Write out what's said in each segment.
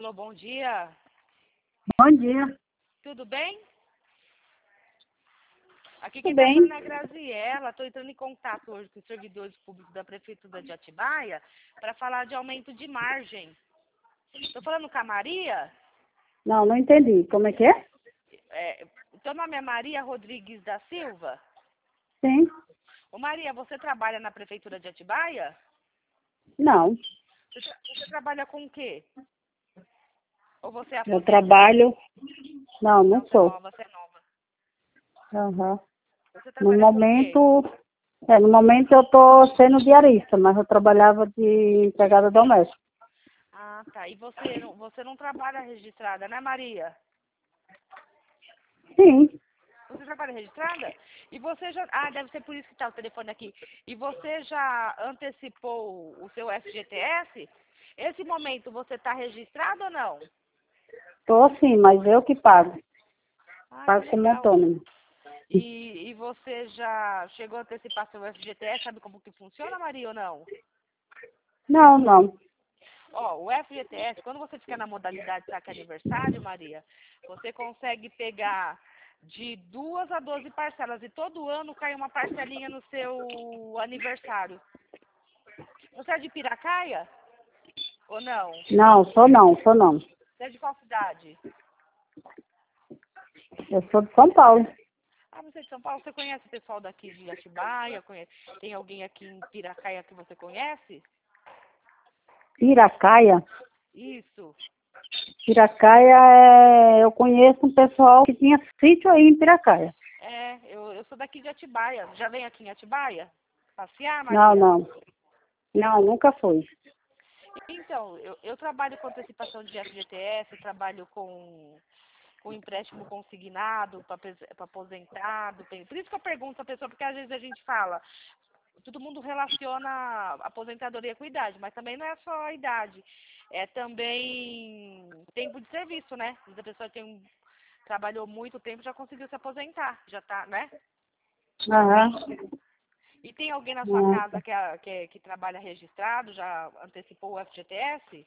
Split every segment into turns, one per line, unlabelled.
Alô, bom dia.
Bom dia.
Tudo bem? Aqui quem
Tudo
está
bem?
falando é a Graziela. Estou entrando em contato hoje com os servidores públicos da Prefeitura de Atibaia para falar de aumento de margem. Estou falando com a Maria?
Não, não entendi. Como é que é?
Teu nome é Maria Rodrigues da Silva?
Sim.
Ô Maria, você trabalha na Prefeitura de Atibaia?
Não.
Você trabalha com o quê? Ou você é
Eu
aposentado?
trabalho. Não, não
Não, você é
sou.
nova, você é nova.
Aham.
Você
No
trabalha com o quê?
momento, no momento eu estou sendo diarista, mas eu trabalhava de empregada doméstica.
Ah, tá. E você não trabalha registrada, né, Maria?
Sim.
Você trabalha registrada? E você já... Ah, deve ser por isso que está o telefone aqui. E você já antecipou o seu FGTS? Esse momento você está registrado ou não?
Estou sim, mas eu que pago.
Ah, que
Pago como
legal.
autônomo.
E você já chegou a antecipar seu FGTS? Sabe como que funciona, Maria, ou não?
Não, não.
Ó, o FGTS, quando você fica na modalidade saque aniversário, Maria, você consegue pegar de 2 a 12 parcelas e todo ano cai uma parcelinha no seu aniversário. Você é de Piracaia ou não?
Não, sou não, sou não.
Você é de qual cidade?
Eu sou de São Paulo.
Ah, você é de São Paulo. Você conhece o pessoal daqui de Atibaia? Tem alguém aqui em Piracaia que você conhece?
Piracaia.
Isso.
Piracaia, eu conheço um pessoal que tinha sítio aí em Piracaia.
Eu sou daqui de Atibaia. Já vem aqui em Atibaia? Passear,
Não,
Maria?
não. Não, nunca fui.
Então, eu trabalho com antecipação de FGTS, trabalho com empréstimo consignado para aposentado. Por isso que eu pergunto a pessoa, porque às vezes a gente fala, todo mundo relaciona a aposentadoria com idade, mas também não é só a idade. É também tempo de serviço, né? Às vezes a pessoa trabalhou muito tempo e já conseguiu se aposentar, já tá, né?
Aham.
E tem alguém na sua casa que trabalha registrado, já antecipou o FGTS?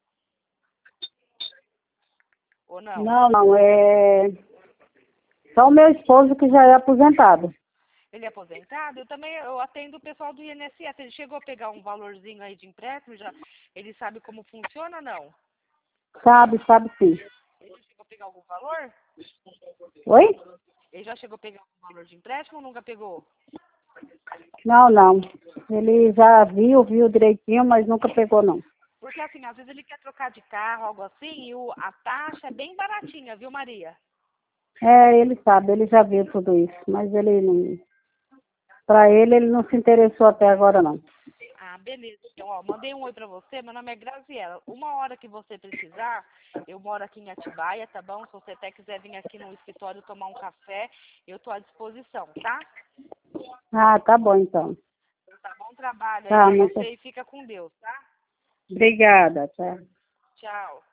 Ou não?
Não, não, só o meu esposo que já é aposentado.
Ele é aposentado? Eu atendo o pessoal do INSS. Ele chegou a pegar um valorzinho aí de empréstimo, ele sabe como funciona ou não?
Sabe sim.
Ele já chegou a pegar algum valor?
Oi?
Ele já chegou a pegar algum valor de empréstimo ou nunca pegou?
Não, não. Ele já viu direitinho, mas nunca pegou, não.
Porque assim, às vezes ele quer trocar de carro, algo assim, e a taxa é bem baratinha, viu, Maria?
Ele sabe, ele já viu tudo isso, mas ele não. Para ele não se interessou até agora, não.
Ah, beleza. Então, ó, mandei um oi pra você. Meu nome é Graziela. Uma hora que você precisar, eu moro aqui em Atibaia, tá bom? Se você até quiser vir aqui no escritório tomar um café, eu tô à disposição, tá?
Ah, tá bom então.
Então, tá bom trabalho aí
Tá,
pra
muito.
você e fica com Deus, tá?
Obrigada, tá.
Tchau.